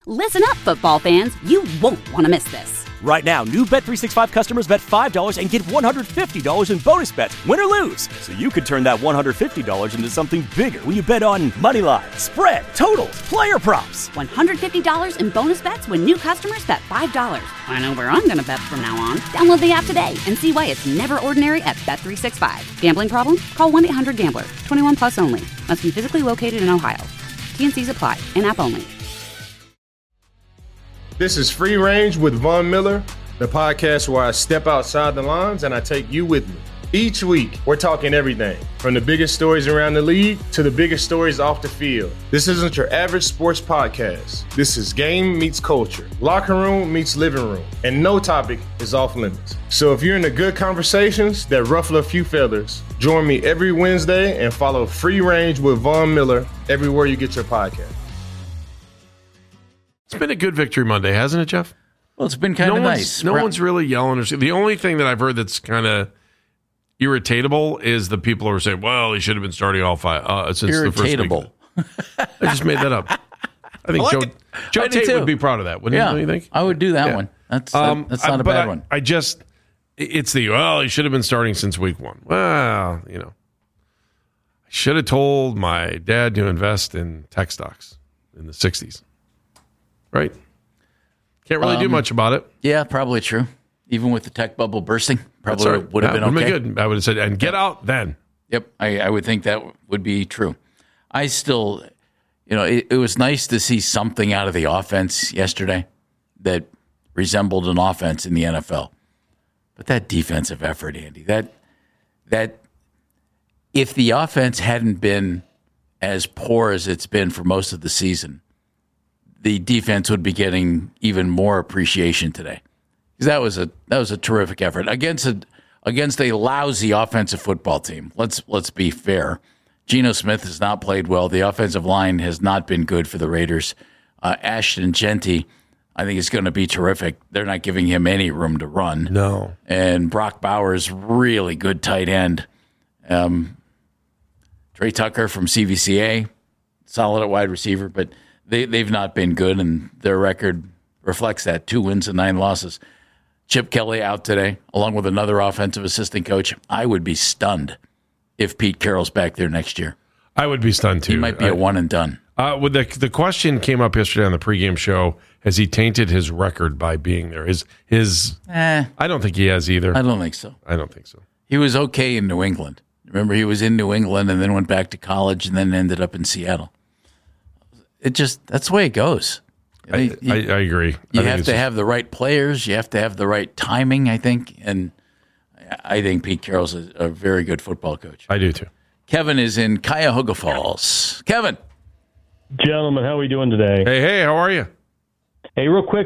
Listen up, football fans. You won't want to miss this. Right now, new Bet365 customers bet $5 and get $150 in bonus bets, win or lose. So you could turn that $150 into something bigger when you bet on money line, spread, totals, player props. $150 in bonus bets when new customers bet $5. I know where I'm going to bet from now on. Download the app today and see why it's never ordinary at Bet365. Gambling problem? Call 1-800-GAMBLER. 21 plus only. Must be physically located in Ohio. T&Cs apply. In-app only. This is Free Range with Von Miller, the podcast where I step outside the lines and I take you with me. Each week, we're talking everything from the biggest stories around the league to the biggest stories off the field. This isn't your average sports podcast. This is game meets culture, locker room meets living room, and no topic is off limits. So if you're into good conversations that ruffle a few feathers, join me every Wednesday and follow Free Range with Von Miller everywhere you get your podcast. It's been a good Victory Monday, hasn't it, Jeff? Well, it's been kind of nice. No one's really yelling. The only thing that I've heard that's kind of irritatable is the people who are saying, well, he should have been starting all five since the first week. I just made that up. I think Joe Tate would be proud of that, wouldn't you think? I would do that one. That's not a bad one. It's he should have been starting since week one. Well, I should have told my dad to invest in tech stocks in the 60s. Right. Can't really do much about it. Yeah, probably true. Even with the tech bubble bursting, probably would have been okay. Good. I would have said, and get out then. Yep, I would think that would be true. I still, it was nice to see something out of the offense yesterday that resembled an offense in the NFL. But that defensive effort, Andy, that if the offense hadn't been as poor as it's been for most of the season, the defense would be getting even more appreciation today. Because that was a terrific effort against a lousy offensive football team. Let's be fair. Geno Smith has not played well. The offensive line has not been good for the Raiders. Ashton Genty, I think, is going to be terrific. They're not giving him any room to run. No. And Brock Bowers, really good tight end. Trey Tucker from CVCA, solid at wide receiver, but they've not been good, and their record reflects that. 2 wins and 9 losses. Chip Kelly out today, along with another offensive assistant coach. I would be stunned if Pete Carroll's back there next year. I would be stunned, too. He might be a one and done. The question came up yesterday on the pregame show, has he tainted his record by being there? I don't think he has either. I don't think so. I don't think so. He was okay in New England. Remember, he was in New England and then went back to college and then ended up in Seattle. That's the way it goes. I agree. You have to have the right players. You have to have the right timing, I think. And I think Pete Carroll's a very good football coach. I do, too. Kevin is in Cuyahoga Falls. Kevin. Gentlemen, how are we doing today? Hey, how are you? Hey, real quick,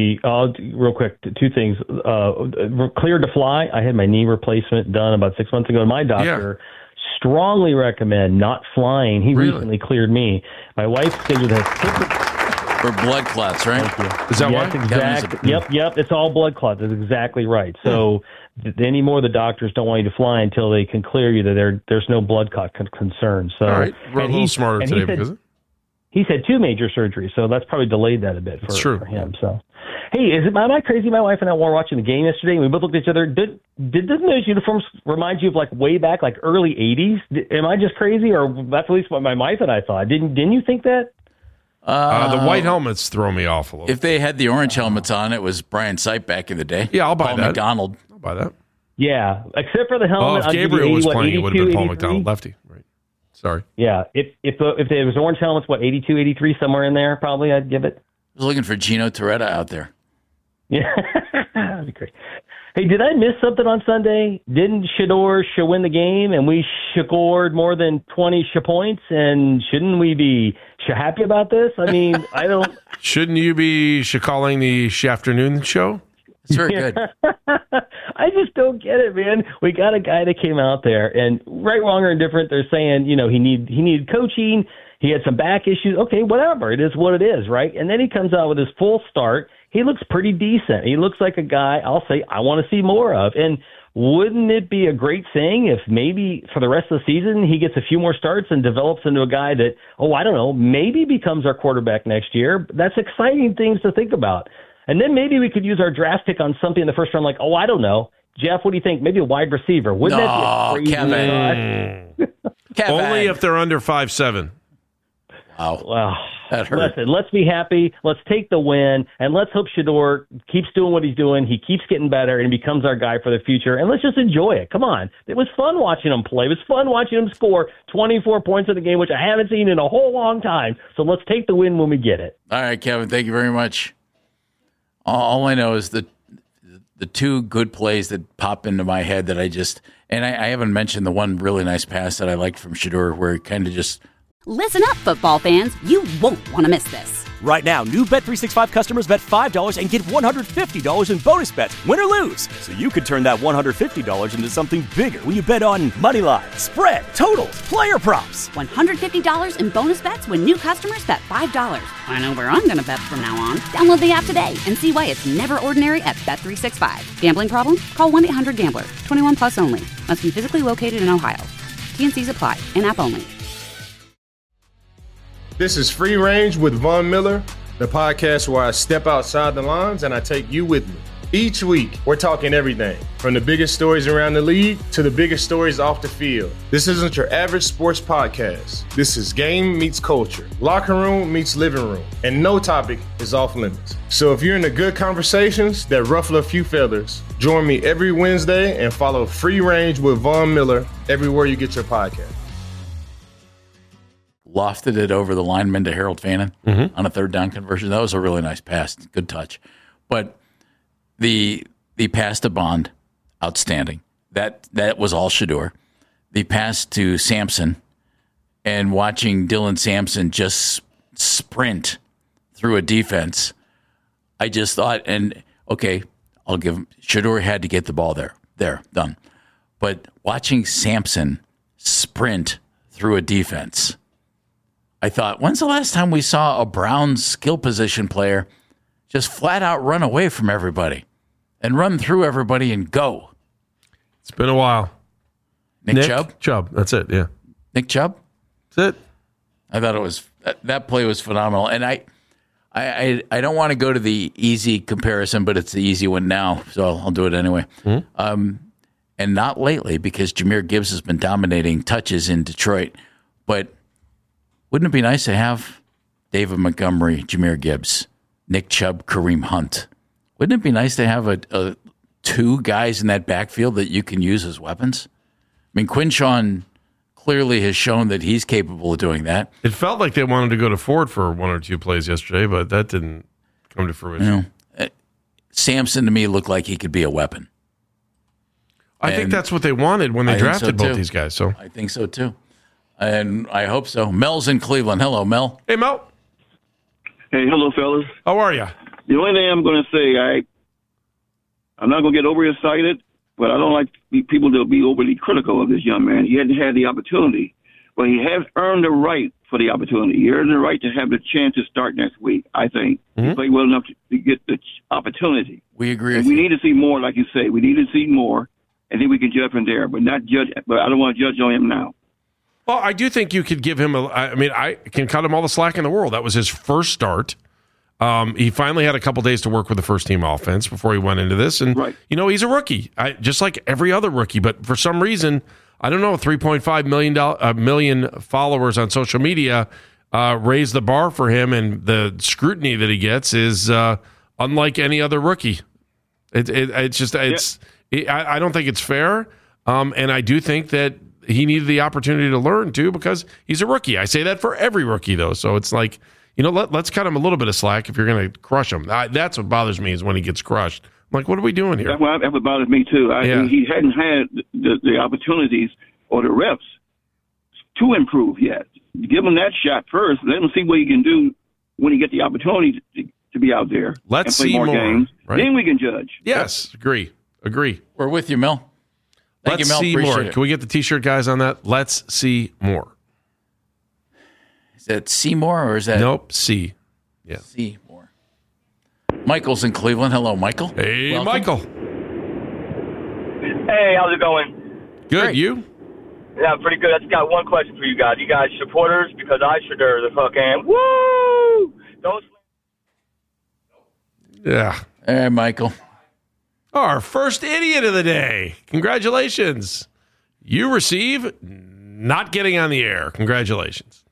2 things. Cleared to fly. I had my knee replacement done about 6 months ago. My doctor strongly recommend not flying. He recently cleared me. My wife's scheduled has for blood clots, right? Is that right? Exactly. Yep. It's all blood clots. That's exactly right. So anymore, the doctors don't want you to fly until they can clear you that there's no blood clot concern. So, all right. We're a little smarter today because of it. He's had 2 major surgeries, so that's probably delayed that a bit for him. So, hey, am I crazy? My wife and I were watching the game yesterday, and we both looked at each other. Didn't those uniforms remind you of like way back, like early 80s? Am I just crazy, or that's at least what my wife and I thought? Didn't you think that? The white helmets throw me off a little. If they had the orange helmets on, it was Brian Sipe back in the day. Yeah, I'll buy Paul that. McDonald. I'll buy that. Yeah, except for the helmet. If Gabriel was playing, it would have been Paul McDonald, lefty. Right. Sorry. Yeah, if there was orange helmets, 82, 83, somewhere in there, probably I'd give it. I was looking for Gino Torretta out there. Yeah, that'd be great. Hey, did I miss something on Sunday? Didn't Shador win the game, and we scored more than 20 points? And shouldn't we be happy about this? I mean, I don't. Shouldn't you be calling the afternoon show? It's very good. I just don't get it, man. We got a guy that came out there, and right, wrong, or indifferent, they're saying, he needed coaching. He had some back issues. Okay, whatever. It is what it is, right? And then he comes out with his full start. He looks pretty decent. He looks like a guy, I'll say, I want to see more of. And wouldn't it be a great thing if maybe for the rest of the season he gets a few more starts and develops into a guy that, I don't know, maybe becomes our quarterback next year? That's exciting things to think about. And then maybe we could use our draft pick on something in the first round like, I don't know. Jeff, what do you think? Maybe a wide receiver. Wouldn't that be a crazy Kevin. Only if they're under 5'7". Wow. Well, that hurt. Listen, let's be happy. Let's take the win, and let's hope Shedeur keeps doing what he's doing. He keeps getting better and becomes our guy for the future. And let's just enjoy it. Come on. It was fun watching him play. It was fun watching him score 24 points in the game, which I haven't seen in a whole long time. So let's take the win when we get it. All right, Kevin, thank you very much. All I know is the two good plays that pop into my head that I haven't mentioned the one really nice pass that I liked from Shedeur where he kind of just... Listen up, football fans. You won't want to miss this. Right now, new Bet365 customers bet $5 and get $150 in bonus bets, win or lose. So you could turn that $150 into something bigger when you bet on moneyline, spread, totals, player props. $150 in bonus bets when new customers bet $5. I know where I'm going to bet from now on. Download the app today and see why it's never ordinary at Bet365. Gambling problem? Call 1-800-GAMBLER. 21 plus only. Must be physically located in Ohio. T&Cs apply. In-app only. This is Free Range with Von Miller, the podcast where I step outside the lines and I take you with me. Each week, we're talking everything from the biggest stories around the league to the biggest stories off the field. This isn't your average sports podcast. This is game meets culture, locker room meets living room, and no topic is off limits. So if you're into good conversations that ruffle a few feathers, join me every Wednesday and follow Free Range with Von Miller everywhere you get your podcast. Lofted it over the lineman to Harold Fannin on a third down conversion. That was a really nice pass. Good touch. But the pass to Bond, outstanding. That was all Shedeur. The pass to Sampson and watching Dylan Sampson just sprint through a defense, I just thought, and okay, I'll give him, Shedeur had to get the ball there, done. But watching Sampson sprint through a defense, I thought, when's the last time we saw a Browns skill position player just flat out run away from everybody and run through everybody and go? It's been a while. Nick Chubb? Chubb, that's it, yeah. Nick Chubb? That's it. I thought it was, that play was phenomenal. And I don't want to go to the easy comparison, but it's the easy one now, so I'll do it anyway. And not lately, because Jahmyr Gibbs has been dominating touches in Detroit, but wouldn't it be nice to have David Montgomery, Jahmyr Gibbs, Nick Chubb, Kareem Hunt? Wouldn't it be nice to have two guys in that backfield that you can use as weapons? I mean, Quinshawn clearly has shown that he's capable of doing that. It felt like they wanted to go to Ford for one or two plays yesterday, but that didn't come to fruition. Sampson, to me, looked like he could be a weapon. I think that's what they wanted when they drafted both these guys. So I think so, too. And I hope so. Mel's in Cleveland. Hello, Mel. Hey, Mel. Hey, hello, fellas. How are you? The only thing I'm going to say, I'm not going to get overexcited, but I don't like people to be overly critical of this young man. He hadn't had the opportunity, but he has earned the right for the opportunity. He earned the right to have the chance to start next week, I think. He played well enough to get the opportunity. We agree with you. We need to see more, like you say. We need to see more, and then we can judge from there, but I don't want to judge on him now. Well, I do think you could give him I can cut him all the slack in the world. That was his first start. He finally had a couple days to work with the first-team offense before he went into this. And, he's a rookie, just like every other rookie. But for some reason, I don't know, 3.5 million followers on social media raised the bar for him. And the scrutiny that he gets is unlike any other rookie. I don't think it's fair. And I do think that he needed the opportunity to learn, too, because he's a rookie. I say that for every rookie, though. So it's like, let's cut him a little bit of slack if you're going to crush him. That's what bothers me is when he gets crushed. I'm like, what are we doing here? That's what bothers me, too. He hadn't had the opportunities or the reps to improve yet. Give him that shot first. Let him see what he can do when he get the opportunity to be out there. Let's and play see more games. Right? Then we can judge. Yes, agree. We're with you, Mel. Thank Let's you, Mel. see Appreciate more. it. Can we get the T-shirt guys on that? Let's see more. Is that Seymour or is that? Nope, C. Yeah. Seymour. Michael's in Cleveland. Hello, Michael. Hey, Welcome. Michael. Hey, how's it going? Good. Great. You? Yeah, pretty good. I just got one question for you guys. You guys supporters? Because I sure do. The fucking woo! Those. Yeah. Hey, Michael. Our first idiot of the day. Congratulations. You receive not getting on the air. Congratulations.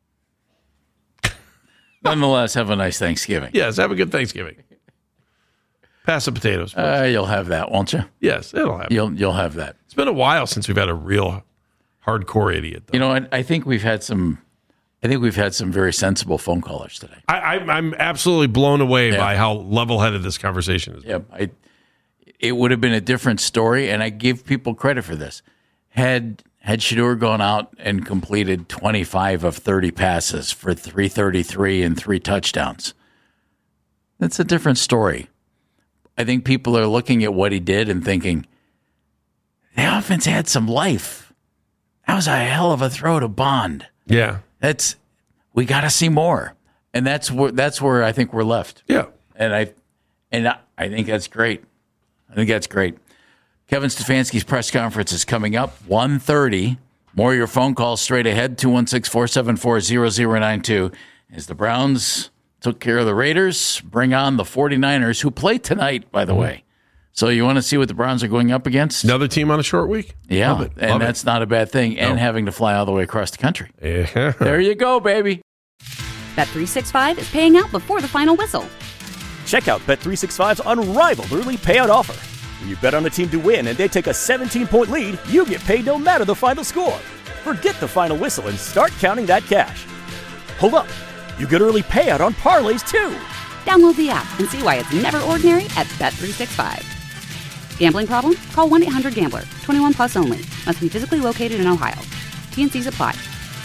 Nonetheless, have a nice Thanksgiving. Yes, have a good Thanksgiving. Pass the potatoes, please. You'll have that, won't you? Yes, it'll happen. You'll have that. It's been a while since we've had a real hardcore idiot, though. You know, I think we've had some very sensible phone callers today. I'm absolutely blown away by how level-headed this conversation is. Yeah, it would have been a different story, and I give people credit for this. Had Shedeur gone out and completed 25 of 30 passes for 333 and 3 touchdowns, that's a different story. I think people are looking at what he did and thinking, the offense had some life. That was a hell of a throw to Bond. Yeah. We got to see more. And that's where I think we're left. Yeah. And I think that's great. I think that's great. Kevin Stefanski's press conference is coming up, 1:30. More of your phone calls straight ahead, 216-474-0092. As the Browns took care of the Raiders, bring on the 49ers, who play tonight, by the way. So you want to see what the Browns are going up against? Another team on a short week? Yeah, Love it. And that's not a bad thing. And having to fly all the way across the country. Yeah. There you go, baby. Bet365 is paying out before the final whistle. Check out Bet365's unrivaled early payout offer. When you bet on a team to win and they take a 17-point lead, you get paid no matter the final score. Forget the final whistle and start counting that cash. Hold up. You get early payout on parlays, too. Download the app and see why it's never ordinary at Bet365. Gambling problem? Call 1-800-GAMBLER. 21 plus only. Must be physically located in Ohio. T&Cs apply.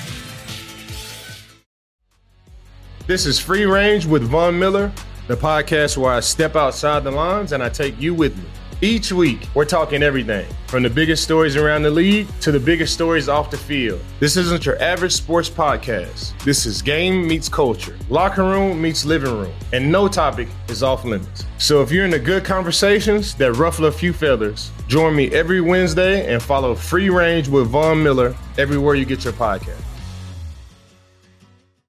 This is Free Range with Von Miller, the podcast where I step outside the lines and I take you with me. Each week, we're talking everything from the biggest stories around the league to the biggest stories off the field. This isn't your average sports podcast. This is game meets culture, locker room meets living room, and no topic is off limits. So if you're into good conversations that ruffle a few feathers, join me every Wednesday and follow Free Range with Von Miller everywhere you get your podcast.